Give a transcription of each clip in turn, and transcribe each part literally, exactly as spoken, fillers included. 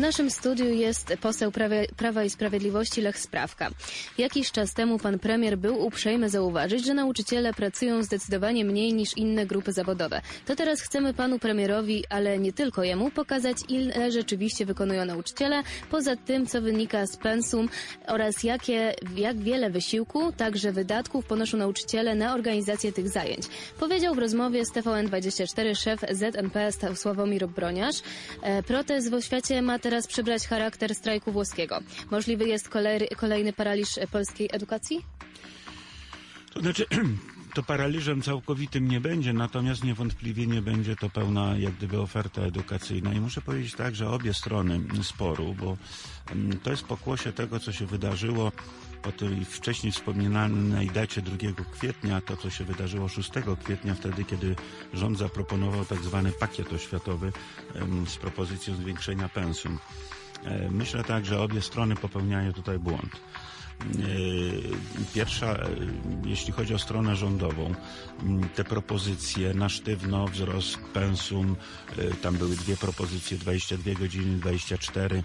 naszym studiu jest poseł Prawa, Prawa i Sprawiedliwości Lech Sprawka. Jakiś czas temu pan premier był uprzejmy zauważyć, że nauczyciele pracują zdecydowanie mniej niż inne grupy zawodowe. To teraz chcemy panu premierowi, ale nie tylko jemu, pokazać, ile rzeczywiście wykonują nauczyciele, poza tym, co wynika z pensum oraz jakie, jak wiele wysiłku, także wydatków ponoszą nauczyciele na organizację tych zajęć. Powiedział w rozmowie z T V N dwadzieścia cztery szef Z N P Sławomir Broniarz. E, protest w oświacie ma teraz przybrać charakter strajku włoskiego. Możliwy jest kolej, kolejny paraliż polskiej edukacji? To znaczy, to paraliżem całkowitym nie będzie, natomiast niewątpliwie nie będzie to pełna jak gdyby oferta edukacyjna. I muszę powiedzieć tak, że obie strony sporu, bo to jest pokłosie tego, co się wydarzyło po tej wcześniej wspomnianej dacie drugiego kwietnia, to co się wydarzyło szóstego kwietnia, wtedy kiedy rząd zaproponował tak zwany pakiet oświatowy z propozycją zwiększenia pensum. Myślę tak, że obie strony popełniają tutaj błąd. Pierwsza, jeśli chodzi o stronę rządową, te propozycje na sztywno, wzrost pensum, tam były dwie propozycje, dwadzieścia dwie godziny, dwadzieścia cztery.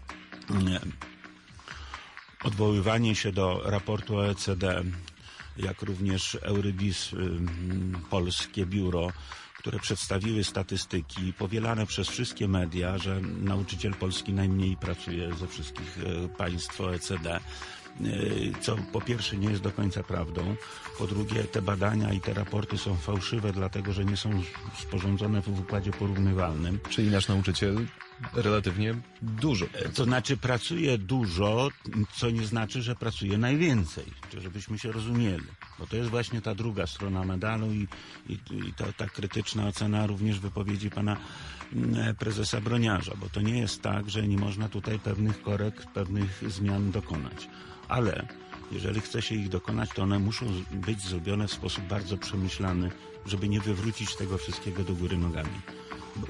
Odwoływanie się do raportu O E C D, jak również Euribis, polskie biuro, które przedstawiły statystyki powielane przez wszystkie media, że nauczyciel polski najmniej pracuje ze wszystkich państw O E C D. Co po pierwsze nie jest do końca prawdą, po drugie te badania i te raporty są fałszywe, dlatego że nie są sporządzone w układzie porównywalnym. Czyli nasz nauczyciel relatywnie dużo. To znaczy pracuje dużo, co nie znaczy, że pracuje najwięcej, żebyśmy się rozumieli. Bo to jest właśnie ta druga strona medalu i, i, i ta, ta krytyczna ocena również wypowiedzi pana prezesa Broniarza, bo to nie jest tak, że nie można tutaj pewnych korekt, pewnych zmian dokonać. Ale jeżeli chce się ich dokonać, to one muszą być zrobione w sposób bardzo przemyślany, żeby nie wywrócić tego wszystkiego do góry nogami. Bo...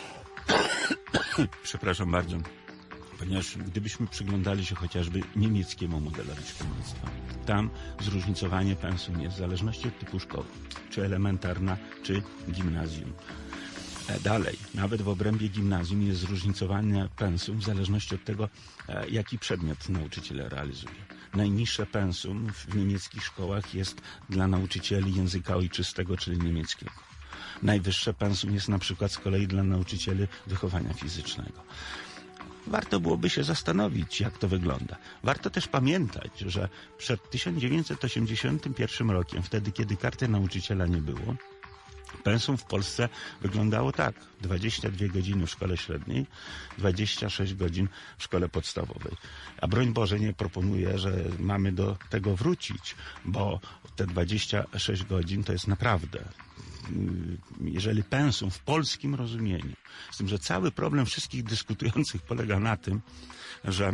Przepraszam bardzo, ponieważ gdybyśmy przyglądali się chociażby niemieckiemu modelowi szkolnictwa, tam zróżnicowanie pensum jest w zależności od typu szkoły, czy elementarna, czy gimnazjum. Dalej, nawet w obrębie gimnazjum jest zróżnicowanie pensum w zależności od tego, jaki przedmiot nauczyciel realizuje. Najniższe pensum w niemieckich szkołach jest dla nauczycieli języka ojczystego, czyli niemieckiego. Najwyższe pensum jest na przykład z kolei dla nauczycieli wychowania fizycznego. Warto byłoby się zastanowić, jak to wygląda. Warto też pamiętać, że przed tysiąc dziewięćset osiemdziesiątym pierwszym rokiem, wtedy kiedy karty nauczyciela nie było, pensum w Polsce wyglądało tak. dwadzieścia dwie godziny w szkole średniej, dwadzieścia sześć godzin w szkole podstawowej. A broń Boże nie proponuję, że mamy do tego wrócić, bo te dwadzieścia sześć godzin to jest naprawdę, jeżeli pensum w polskim rozumieniu. Z tym, że cały problem wszystkich dyskutujących polega na tym, że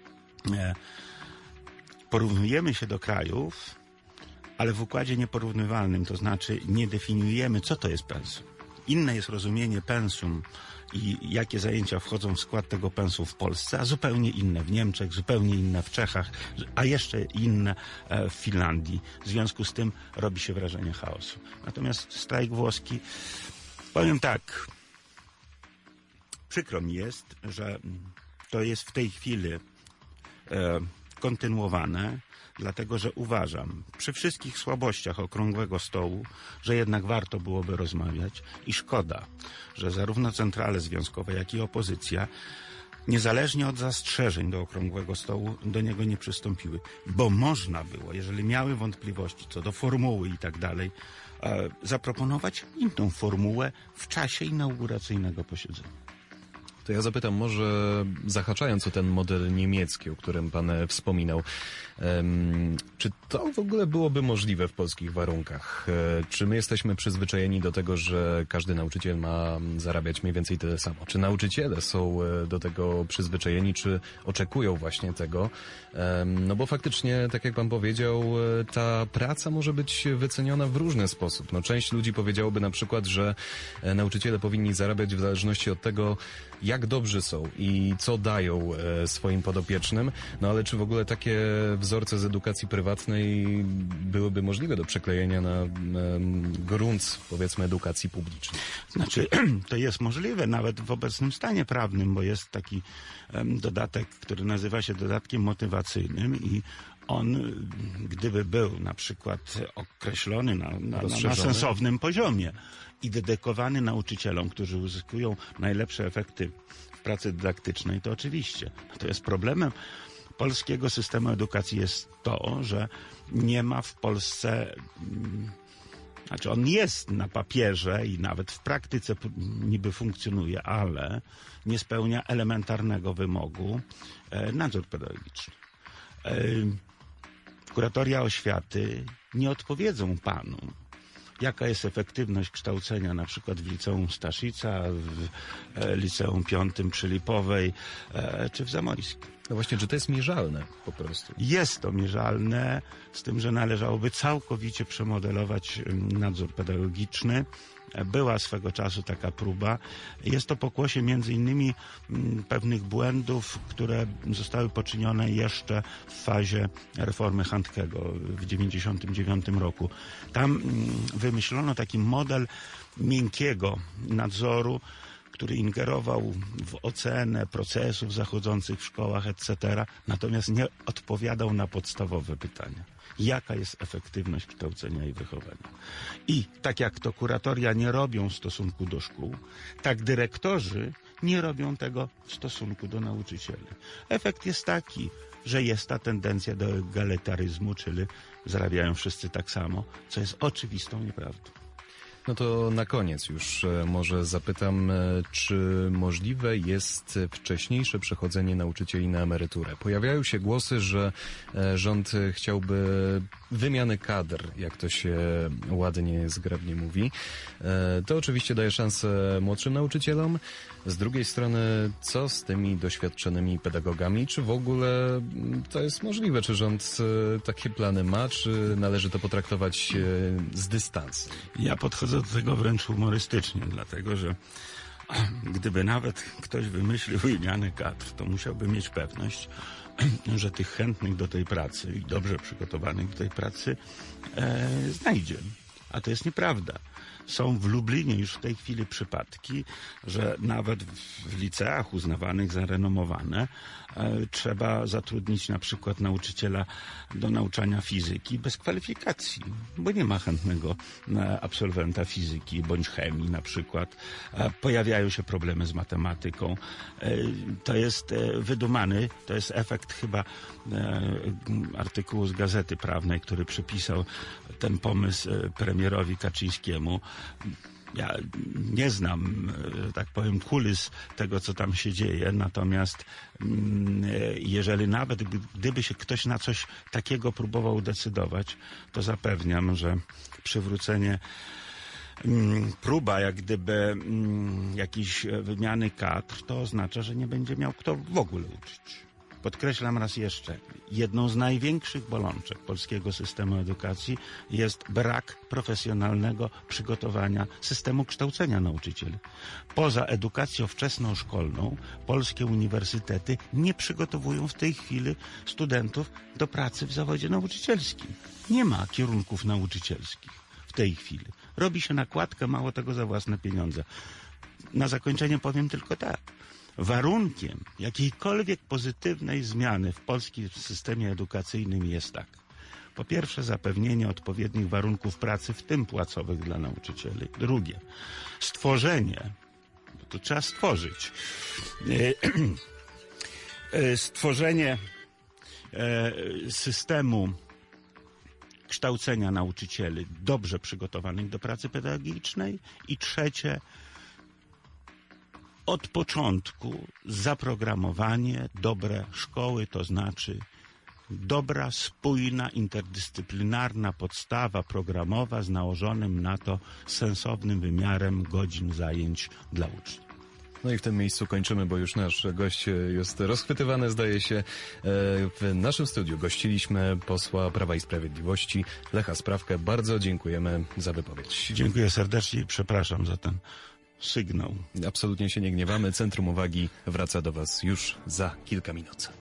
porównujemy się do krajów, ale w układzie nieporównywalnym, to znaczy nie definiujemy, co to jest pensum. Inne jest rozumienie pensum i jakie zajęcia wchodzą w skład tego pensum w Polsce, a zupełnie inne w Niemczech, zupełnie inne w Czechach, a jeszcze inne w Finlandii. W związku z tym robi się wrażenie chaosu. Natomiast strajk włoski, powiem tak, przykro mi jest, że to jest w tej chwili e, kontynuowane, dlatego że uważam, przy wszystkich słabościach Okrągłego Stołu, że jednak warto byłoby rozmawiać i szkoda, że zarówno centrale związkowe, jak i opozycja, niezależnie od zastrzeżeń do Okrągłego Stołu, do niego nie przystąpiły. Bo można było, jeżeli miały wątpliwości co do formuły i tak dalej, zaproponować inną formułę w czasie inauguracyjnego posiedzenia. To ja zapytam, może zahaczając o ten model niemiecki, o którym pan wspominał, um, czy to w ogóle byłoby możliwe w polskich warunkach? E, czy my jesteśmy przyzwyczajeni do tego, że każdy nauczyciel ma zarabiać mniej więcej tyle samo? Czy nauczyciele są do tego przyzwyczajeni, czy oczekują właśnie tego? E, no bo faktycznie, tak jak pan powiedział, ta praca może być wyceniona w różny sposób. No, część ludzi powiedziałoby na przykład, że nauczyciele powinni zarabiać w zależności od tego, jak jak dobrzy są i co dają e, swoim podopiecznym, no ale czy w ogóle takie wzorce z edukacji prywatnej byłyby możliwe do przeklejenia na, na grunt, powiedzmy, edukacji publicznej? Znaczy, to jest możliwe nawet w obecnym stanie prawnym, bo jest taki um, dodatek, który nazywa się dodatkiem motywacyjnym i on, gdyby był na przykład określony na, na, na sensownym poziomie i dedykowany nauczycielom, którzy uzyskują najlepsze efekty w pracy dydaktycznej, to oczywiście. Natomiast problemem polskiego systemu edukacji jest to, że nie ma w Polsce... Znaczy on jest na papierze i nawet w praktyce niby funkcjonuje, ale nie spełnia elementarnego wymogu e, nadzór pedagogiczny. E, kuratoria oświaty nie odpowiedzą panu, jaka jest efektywność kształcenia na przykład w liceum Staszica, w e, liceum piątym przy Lipowej e, czy w Zamoyskim. No właśnie, czy to jest mierzalne po prostu? Jest to mierzalne, z tym, że należałoby całkowicie przemodelować nadzór pedagogiczny. Była swego czasu taka próba. Jest to pokłosie między innymi pewnych błędów, które zostały poczynione jeszcze w fazie reformy Handkego w dziewięćdziesiątym dziewiątym roku. Tam wymyślono taki model miękkiego nadzoru, który ingerował w ocenę procesów zachodzących w szkołach, et cetera, natomiast nie odpowiadał na podstawowe pytania. Jaka jest efektywność kształcenia i wychowania? I tak jak to kuratoria nie robią w stosunku do szkół, tak dyrektorzy nie robią tego w stosunku do nauczycieli. Efekt jest taki, że jest ta tendencja do egalitaryzmu, czyli zarabiają wszyscy tak samo, co jest oczywistą nieprawdą. No to na koniec już może zapytam, czy możliwe jest wcześniejsze przechodzenie nauczycieli na emeryturę? Pojawiają się głosy, że rząd chciałby wymiany kadr, jak to się ładnie, zgrabnie mówi. To oczywiście daje szansę młodszym nauczycielom. Z drugiej strony, co z tymi doświadczonymi pedagogami? Czy w ogóle to jest możliwe? Czy rząd takie plany ma? Czy należy to potraktować z dystansem? Ja podchodzę do tego wręcz humorystycznie, dlatego że gdyby nawet ktoś wymyślił wymianę kadr, to musiałby mieć pewność, że tych chętnych do tej pracy i dobrze przygotowanych do tej pracy e, znajdzie. A to jest nieprawda. Są w Lublinie już w tej chwili przypadki, że nawet w liceach uznawanych za renomowane e, trzeba zatrudnić na przykład nauczyciela do nauczania fizyki bez kwalifikacji, bo nie ma chętnego e, absolwenta fizyki bądź chemii na przykład. E, pojawiają się problemy z matematyką. E, to jest e, wydumany, to jest efekt chyba e, artykułu z Gazety Prawnej, który przypisał ten pomysł e, premierowi Kaczyńskiemu. Ja nie znam, że tak powiem, kulis tego, co tam się dzieje, natomiast jeżeli nawet gdyby się ktoś na coś takiego próbował decydować, to zapewniam, że przywrócenie próba jak gdyby jakiejś wymiany kadr, to oznacza, że nie będzie miał kto w ogóle uczyć. Podkreślam raz jeszcze, jedną z największych bolączek polskiego systemu edukacji jest brak profesjonalnego przygotowania systemu kształcenia nauczycieli. Poza edukacją wczesnoszkolną polskie uniwersytety nie przygotowują w tej chwili studentów do pracy w zawodzie nauczycielskim. Nie ma kierunków nauczycielskich w tej chwili. Robi się nakładkę, mało tego, za własne pieniądze. Na zakończenie powiem tylko tak. Warunkiem jakiejkolwiek pozytywnej zmiany w polskim systemie edukacyjnym jest tak. Po pierwsze, zapewnienie odpowiednich warunków pracy, w tym płacowych dla nauczycieli. Drugie, stworzenie, bo to trzeba stworzyć, stworzenie systemu kształcenia nauczycieli dobrze przygotowanych do pracy pedagogicznej. I trzecie, od początku zaprogramowanie dobre szkoły, to znaczy dobra, spójna, interdyscyplinarna podstawa programowa z nałożonym na to sensownym wymiarem godzin zajęć dla uczniów. No i w tym miejscu kończymy, bo już nasz gość jest rozchwytywany, zdaje się. W naszym studiu gościliśmy posła Prawa i Sprawiedliwości Lecha Sprawkę. Bardzo dziękujemy za wypowiedź. Dziękuję serdecznie i przepraszam za ten sygnał. Absolutnie się nie gniewamy. Centrum Uwagi wraca do Was już za kilka minut.